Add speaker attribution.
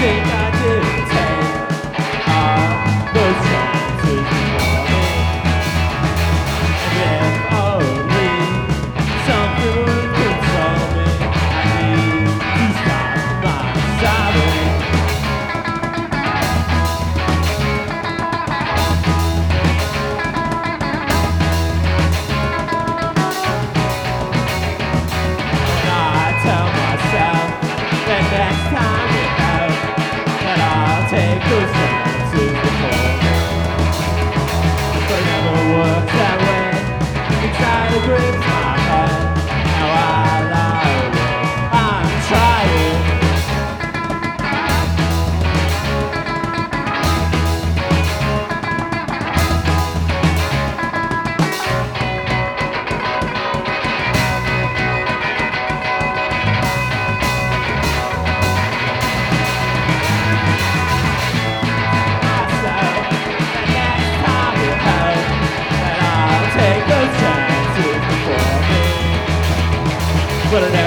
Speaker 1: think I didn't take all those chances before me. And if only something would console me, I need to stop my sobbing. And I tell myself that next time we have, that I'll take those chances before me. But it never works that way. Anxiety grips my head. Now I lie awake. I'm trying. Myself, that next time we have, that I'll take those chances before me. But it